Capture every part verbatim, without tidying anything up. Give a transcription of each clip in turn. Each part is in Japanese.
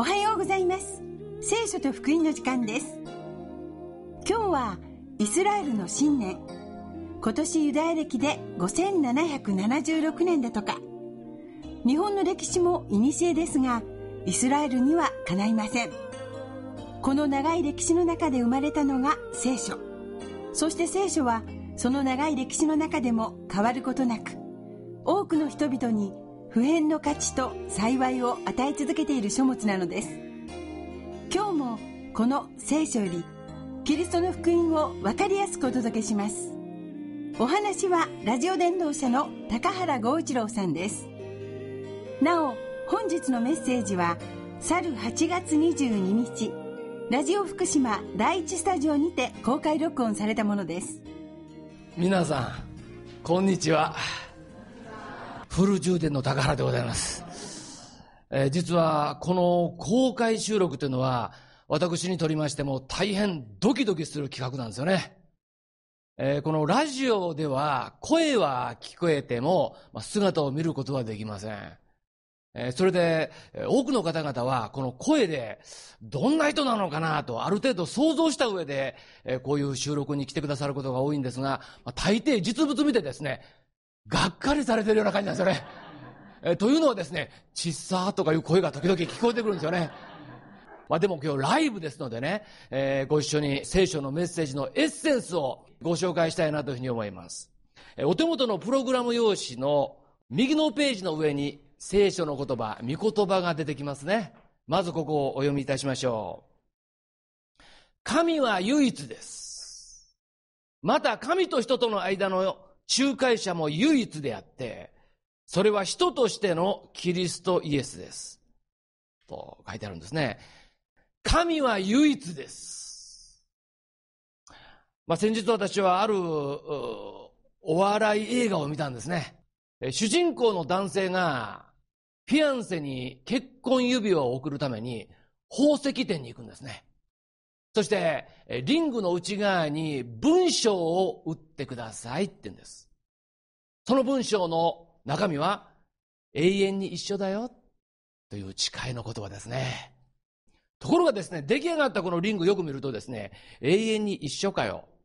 はようございます。聖書と福音の時間です。今日はイスラエルの新年、今年ユダヤ歴でごせんななひゃくななじゅうろくねんだとか。日本の歴史も古ですが、イスラエルにはかないません。この長い歴史の中で生まれたのが聖書。そして聖書はその長い歴史の中でも変わることなく、多くの人々に不変の価値と幸いを与え続けている書物なのです。今日もこの聖書よりキリストの福音を分かりやすくお届けします。お話はラジオ伝道者の高原剛一郎さんです。なお、本日のメッセージは去るはちがつにじゅうににち、ラジオ福島第一スタジオにて公開録音されたものです。 皆さんこんにちは。フル充電の高原でございます。えー、実はこの公開収録というのは私にとりましても大変ドキドキする企画なんですよね。えー、このラジオでは声は聞こえても姿を見ることはできません。えー、それで多くの方々はこの声でどんな人なのかなとある程度想像した上で、えー、こういう収録に来てくださることが多いんですが、まあ、大抵実物見てですね、がっかりされてるような感じなんですよね。えー、というのはですね、ちっさーとかいう声が時々聞こえてくるんですよね。まあ、でも今日ライブですのでね、えー、ご一緒に聖書のメッセージのエッセンスをご紹介したいなというふうに思います。えー、お手元のプログラム用紙の右のページの上に聖書の言葉、御言葉が出てきますね。まずここをお読みいたしましょう。神は唯一です。また神と人との間の仲介者も唯一であって、それは人としてのキリストイエスです。と書いてあるんですね。神は唯一です。まあ、先日私はあるお笑い映画を見たんですね。主人公の男性がフィアンセに結婚指輪を贈るために宝石店に行くんですね。そしてリングの内側に文章を打ってくださいって言うんです。その文章の中身は永遠に一緒だよという誓いの言葉ですね。ところがですね、出来上がったこのリングよく見るとですね、永遠に一緒かよ。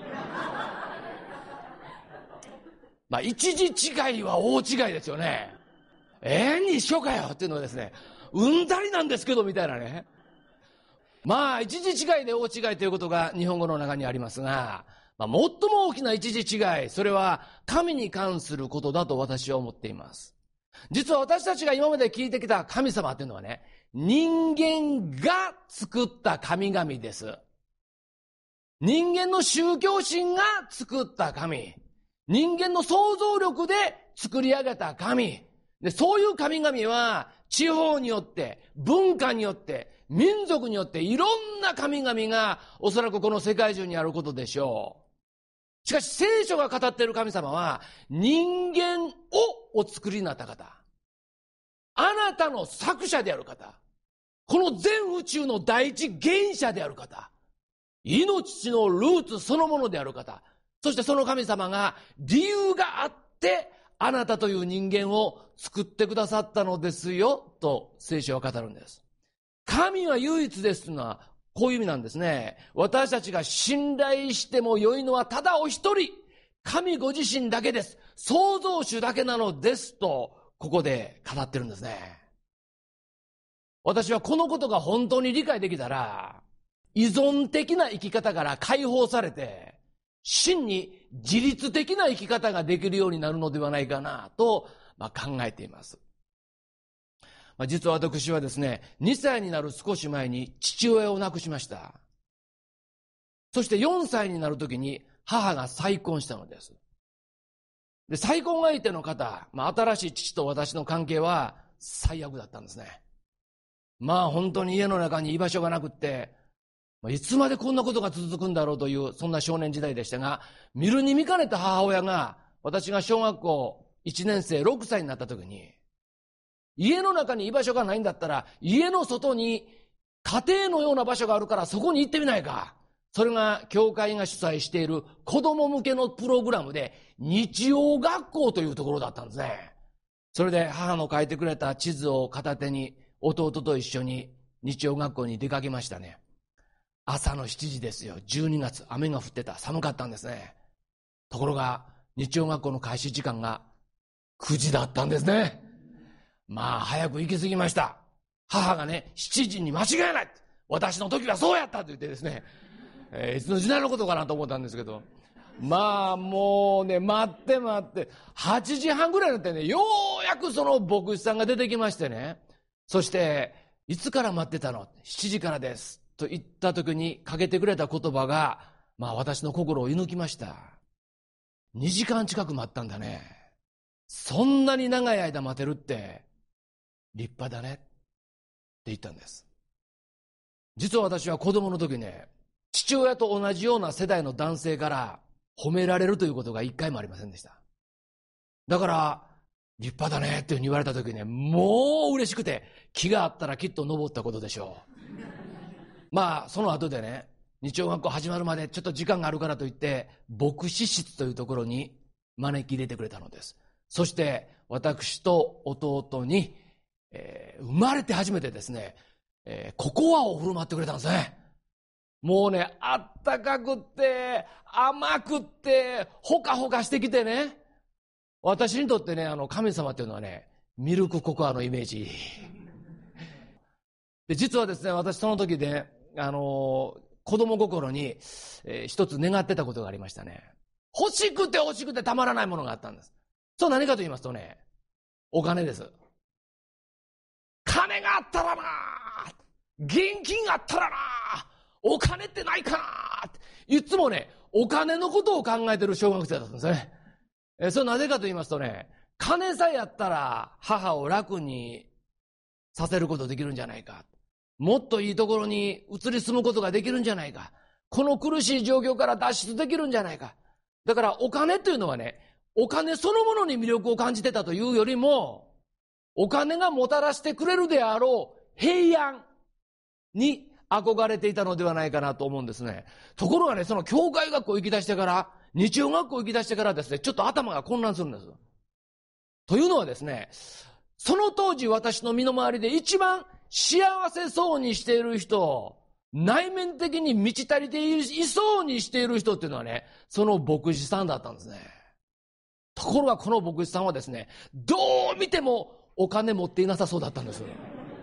まあ一字違いは大違いですよね。永遠に一緒かよっていうのはですね、うんだりなんですけどみたいなね。まあ一字違いで大違いということが日本語の中にありますが、まあ、最も大きな一字違い、それは神に関することだと私は思っています。実は私たちが今まで聞いてきた神様というのはね、人間が作った神々です。人間の宗教心が作った神。人間の想像力で作り上げた神。で、そういう神々は地方によって、文化によって、民族によっていろんな神々がおそらくこの世界中にあることでしょう。しかし聖書が語っている神様は人間をお作りになった方。あなたの作者である方。この全宇宙の第一原者である方。命のルーツそのものである方。そしてその神様が理由があってあなたという人間を作ってくださったのですよと聖書は語るんです。神は唯一ですというのはこういう意味なんですね。私たちが信頼しても良いのはただお一人、神ご自身だけです。創造主だけなのですとここで語ってるんですね。私はこのことが本当に理解できたら、依存的な生き方から解放されて真に自律的な生き方ができるようになるのではないかなと、まあ、考えています。まあ、実は私はですね、にさいになる少し前に父親を亡くしました。そしてよんさいになるときに母が再婚したのです。で、再婚相手の方、まあ、新しい父と私の関係は最悪だったんですね。まあ本当に家の中に居場所がなくって、いつまでこんなことが続くんだろうというそんな少年時代でしたが、見るに見かねた母親が私が小学校いちねんせいろくさいになった時に、家の中に居場所がないんだったら家の外に家庭のような場所があるからそこに行ってみないか。それが教会が主催している子供向けのプログラムで日曜学校というところだったんですね。それで母の書いてくれた地図を片手に弟と一緒に日曜学校に出かけましたね。朝のしちじですよ。じゅうにがつ、雨が降ってた。寒かったんですね。ところが日曜学校の開始時間がくじだったんですね。まあ早く行き過ぎました。母がね、しちじに間違いない、私の時はそうやったと言ってですね、えー、いつの時代のことかなと思ったんですけど、まあもうね、待って待ってはちじはんぐらいになってね、ようやくその牧師さんが出てきましてね、そしていつから待ってたの、しちじからですと言った時にかけてくれた言葉が、まあ私の心を射抜きました。にじかん近く待ったんだね。そんなに長い間待てるって立派だねって言ったんです。実は私は子供の時ね、父親と同じような世代の男性から褒められるということが一回もありませんでした。だから立派だねっていうふうに言われた時ね、もう嬉しくて、気があったらきっと登ったことでしょう。まあその後でね、日曜学校始まるまでちょっと時間があるからといって牧師室というところに招き入れてくれたのです。そして私と弟に、えー、生まれて初めてですね、えー、ココアを振る舞ってくれたんですね。もうね、あったかくって甘くってほかほかしてきてね、私にとってね、あの神様っていうのはね、ミルクココアのイメージで、実はですね、私その時で、あのー子供心に、えー、一つ願ってたことがありましたね。欲しくて欲しくてたまらないものがあったんです。そう、何かと言いますとね、お金です。金があったらな、現金があったらな、お金ってないかな、いつもね、お金のことを考えてる小学生だったんですね。えー、それなぜかと言いますとね、金さえあったら母を楽にさせることできるんじゃないか、もっといいところに移り住むことができるんじゃないか、この苦しい状況から脱出できるんじゃないか。だからお金というのはね、お金そのものに魅力を感じてたというよりも、お金がもたらしてくれるであろう平安に憧れていたのではないかなと思うんですね。ところがね、その教会学校行き出してから、日曜学校行き出してからですね、ちょっと頭が混乱するんです。というのはですね、その当時私の身の回りで一番幸せそうにしている人、内面的に満ち足りていそうにしている人っていうのはね、その牧師さんだったんですね。ところがこの牧師さんはですね、どう見てもお金持っていなさそうだったんですよ。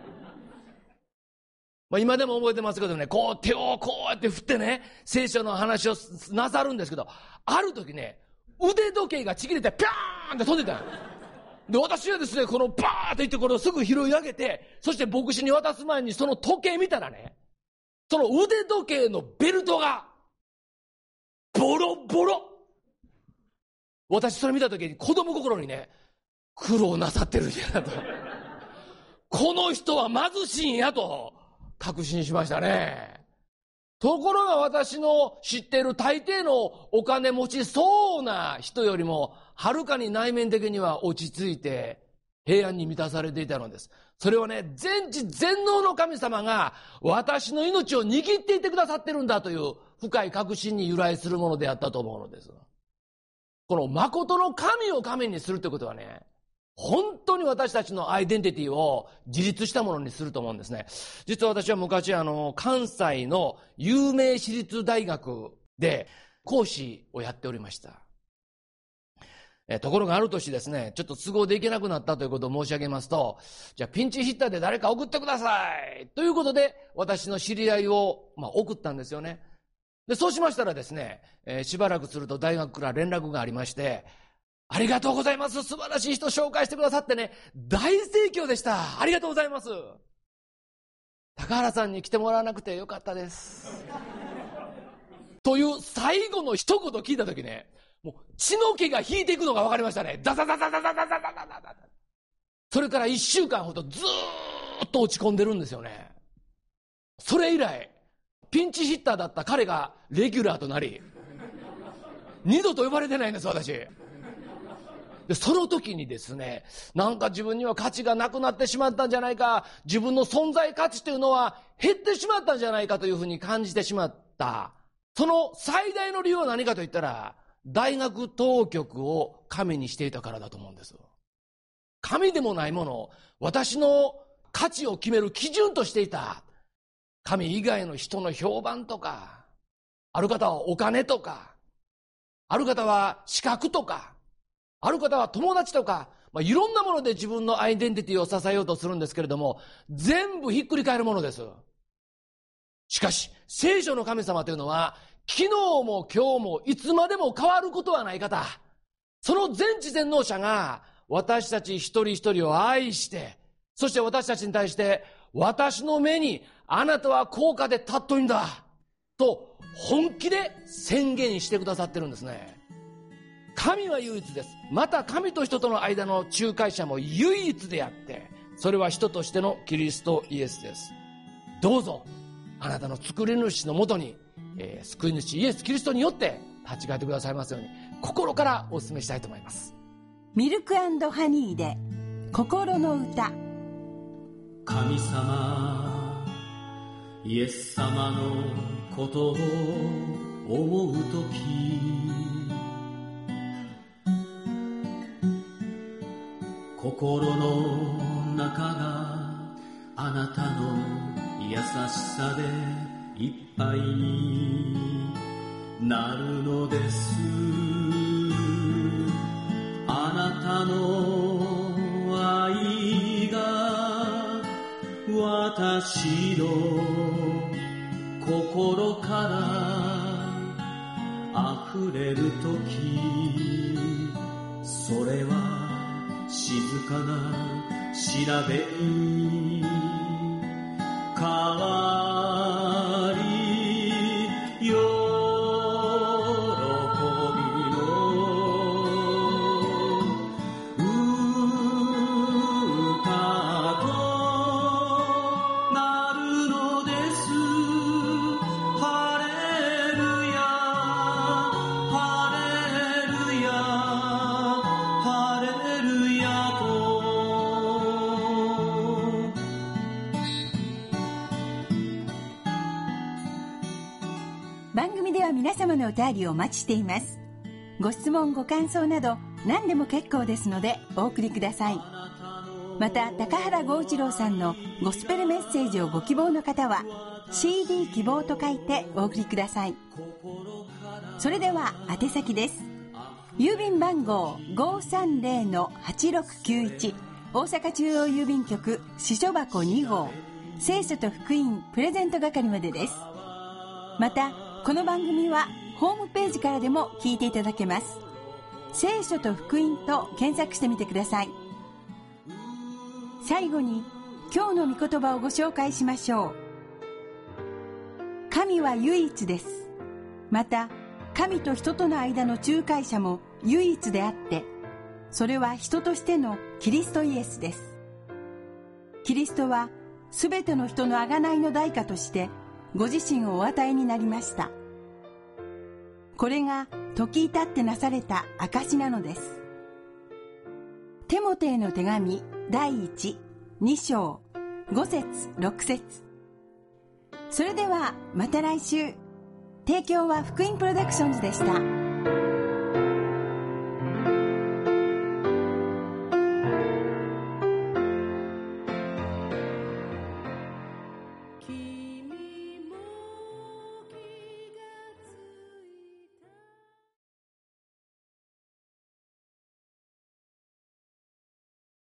まあ今でも覚えてますけどね、こう手をこうやって振ってね、聖書の話をなさるんですけど、ある時ね、腕時計がちぎれてピャーンって飛んでたよ。で、私はですね、このバーッと言ってこれをすぐ拾い上げて、そして牧師に渡す前にその時計見たらね、その腕時計のベルトがボロボロ。私それ見た時に子供心にね、苦労なさってるんやなと。この人は貧しいんやと確信しましたね。ところが私の知っている大抵のお金持ちそうな人よりもはるかに内面的には落ち着いて平安に満たされていたのです。それはね、全知全能の神様が私の命を握っていてくださってるんだという深い確信に由来するものであったと思うのです。この誠の神を神にするということはね、本当に私たちのアイデンティティを自立したものにすると思うんですね。実は私は昔あの関西の有名私立大学で講師をやっておりました。えところがある年ですね、ちょっと都合できなくなったということを申し上げますと、じゃあピンチヒッターで誰か送ってくださいということで私の知り合いを、まあ、送ったんですよね。でそうしましたらですね、えー、しばらくすると大学から連絡がありまして、ありがとうございます。素晴らしい人紹介してくださってね、大盛況でした。ありがとうございます。高原さんに来てもらわなくてよかったです。という最後の一言聞いたときね、もう血の気が引いていくのが分かりましたね。ザザザザザザザザザザザ。それから一週間ほどずーっと落ち込んでるんですよね。それ以来、ピンチヒッターだった彼がレギュラーとなり、二度と呼ばれてないんです、私。でその時にですね、なんか自分には価値がなくなってしまったんじゃないか、自分の存在価値というのは減ってしまったんじゃないかというふうに感じてしまった。その最大の理由は何かと言ったら、大学当局を神にしていたからだと思うんです。神でもないものを私の価値を決める基準としていた。 神以外の人の評判とか、ある方はお金とか、ある方は資格とか、ある方は友達とか、まあ、いろんなもので自分のアイデンティティを支えようとするんですけれども、全部ひっくり返るものです。しかし、聖書の神様というのは、昨日も今日もいつまでも変わることはない方。その全知全能者が、私たち一人一人を愛して、そして私たちに対して、私の目にあなたは高価で尊いんだと本気で宣言してくださってるんですね。神は唯一です。また神と人との間の仲介者も唯一であって、それは人としてのキリストイエスです。どうぞあなたの作り主のもとに、えー、救い主イエスキリストによって立ち返ってくださいますように心からお勧めしたいと思います。 ミルク&ハニーで心の歌。 神様イエス様のことを思うとき、心の中があなたの優しさでいっぱいになるのです。あなたの愛が私の心から溢れるとき、それは静かな調べに変わり、喜びの歌となるのです。ハレルヤハレルヤハレルヤと。 番組では皆様のお便りをお待ちしています。ご質問ご感想など何でも結構ですのでお送りください。また高原剛一郎さんのゴスペルメッセージをご希望の方は シーディー 希望と書いてお送りください。それでは宛先です。郵便番号 ごーさんぜろのはちろくきゅういち 大阪中央郵便局支所箱に号聖書と福音プレゼント係までです。またこの番組はホームページからでも聞いていただけます。聖書と福音と検索してみてください。最後に今日の御言葉をご紹介しましょう。神は唯一です。また神と人との間の仲介者も唯一であって、それは人としてのキリストイエスです。キリストはすべての人の贖いの代価としてご自身をお与えになりました。これが時至ってなされた証なのです。テモテへの手紙だいいち、に章ご節ろく節。それではまた来週。提供は福音プロダクションズでした。